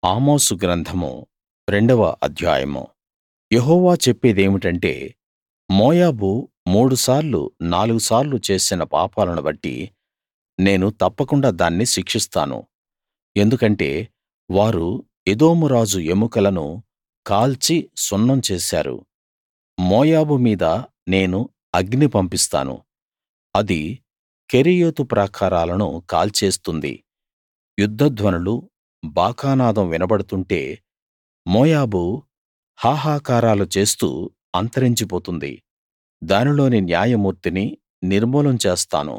ఆమోసు గ్రంథము 2వ అధ్యాయము. యెహోవా చెప్పేదేమిటంటే, మోయాబు 3 సార్లు 4 సార్లు చేసిన పాపాలను బట్టి నేను తప్పకుండా దాన్ని శిక్షిస్తాను. ఎందుకంటే వారు ఎదోము రాజు ఎముకలను కాల్చి సున్నం చేశారు. మోయాబు మీద నేను అగ్ని పంపిస్తాను. అది కెరీయోతు ప్రాకారాలను కాల్చేస్తుంది. యుద్ధధ్వనులు, బాకానాదం వినబడుతుంటే మోయాబు హాహాకారాలు చేస్తూ అంతరించిపోతుంది. దానిలోని న్యాయమూర్తిని నిర్మూలం చేస్తాను.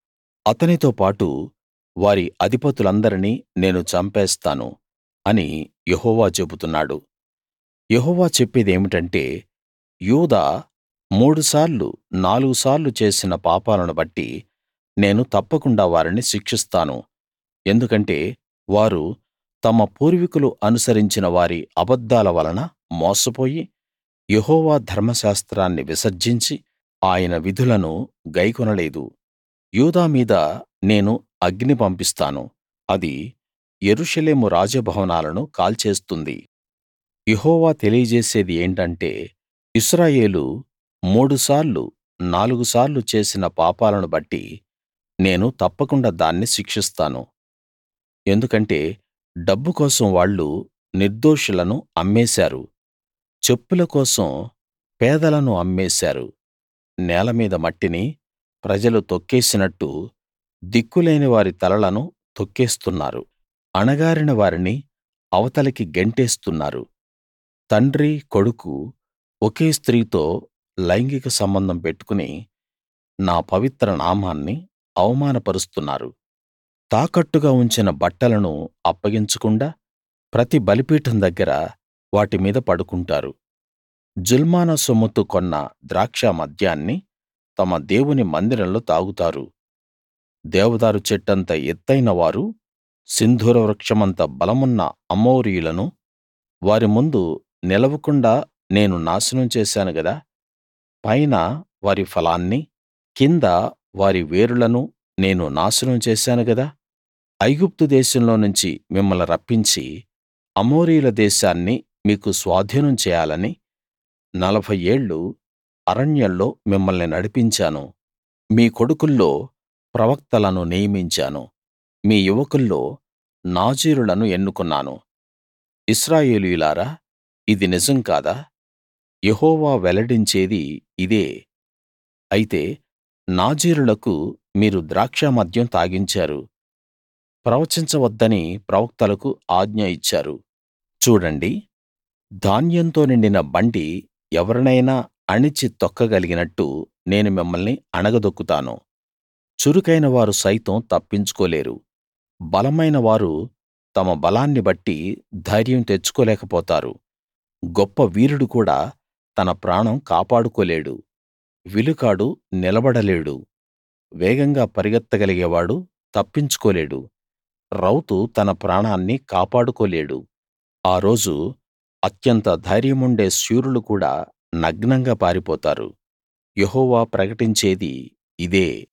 అతనితో పాటు వారి అధిపతులందరినీ నేను చంపేస్తాను అని యెహోవా చెబుతున్నాడు. యెహోవా చెప్పేదేమిటంటే, యూదా 3 సార్లు 4 సార్లు చేసిన పాపాలను బట్టి నేను తప్పకుండా వారిని శిక్షిస్తాను. ఎందుకంటే వారు తమ పూర్వీకులు అనుసరించిన వారి అబద్ధాల వలన మోసపోయి యెహోవా ధర్మశాస్త్రాన్ని విసర్జించి ఆయన విధులను గైకొనలేదు. యూదా మీద నేను అగ్ని పంపిస్తాను. అది యెరూషలేము రాజభవనాలను కాల్చేస్తుంది. యెహోవా తెలియజేసేది ఏంటంటే, ఇశ్రాయేలు 3 సార్లు 4 సార్లు చేసిన పాపాలను బట్టి నేను తప్పకుండా దాన్ని శిక్షిస్తాను. ఎందుకంటే డబ్బు కోసం వాళ్ళు నిర్దోషులను అమ్మేశారు. చెప్పుల కోసం పేదలను అమ్మేశారు. నేల మీద మట్టిని ప్రజలు తొక్కేసినట్టు దిక్కులేని వారి తలలను తొక్కేస్తున్నారు. అణగారిన వారిని అవతలికి గెంటేస్తున్నారు. తండ్రి, కొడుకు ఒకే స్త్రీతో లైంగిక సంబంధం పెట్టుకుని నా పవిత్ర నామాన్ని అవమానపరుస్తున్నారు. తాకట్టుగా ఉంచిన బట్టలను అప్పగించకుండా ప్రతి బలిపీఠం దగ్గర వాటి మీద పడుకుంటారు. జుల్మానా సొమ్ముతో కొన్న ద్రాక్ష మద్యాన్ని తమ దేవుని మందిరంలో తాగుతారు. దేవదారు చెట్టంత ఎత్తయిన వారు, సింధూర వృక్షమంత బలమున్న అమోరీయులను వారి ముందు నిలవకుండా నేను నాశనం చేశాను గదా! పైన వారి ఫలాన్ని, కింద వారి వేరులను నేను నాశనం చేశాను గదా! ఐగుప్తు దేశంలో నుంచి మిమ్మల్ని రప్పించి అమోరీయుల దేశాన్ని మీకు స్వాధీనం చేయాలని 40 ఏళ్ళు అరణ్యంలో మిమ్మల్ని నడిపించాను. మీ కొడుకుల్లో ప్రవక్తలను నియమించాను. మీ యువకుల్లో నాజీరులను ఎన్నుకున్నాను. ఇశ్రాయేలీయులారా, ఇది నిజం కాదా? యెహోవా వెల్లడించేది ఇదే. అయితే నాజీరులకు మీరు ద్రాక్ష మద్యం తాగించారు. ప్రవచించవద్దని ప్రవక్తలకు ఆజ్ఞ ఇచ్చారు. చూడండి, ధాన్యంతో నిండిన బండి ఎవరినైనా అణిచి తొక్కగలిగినట్టు నేను మిమ్మల్ని అణగదొక్కుతాను. చురుకైన వారు సైతం తప్పించుకోలేరు. బలమైన వారు తమ బలాన్ని బట్టి ధైర్యం తెచ్చుకోలేకపోతారు. గొప్ప వీరుడు కూడా తన ప్రాణం కాపాడుకోలేడు. విలుకాడు నిలబడలేడు. వేగంగా పరిగెత్తగలిగేవాడు తప్పించుకోలేడు. రౌతు తన ప్రాణాన్ని కాపాడుకోలేడు. ఆ రోజు అత్యంత ధైర్యముండే శూరులు కూడా నగ్నంగా పారిపోతారు. యెహోవా ప్రకటించేది ఇదే.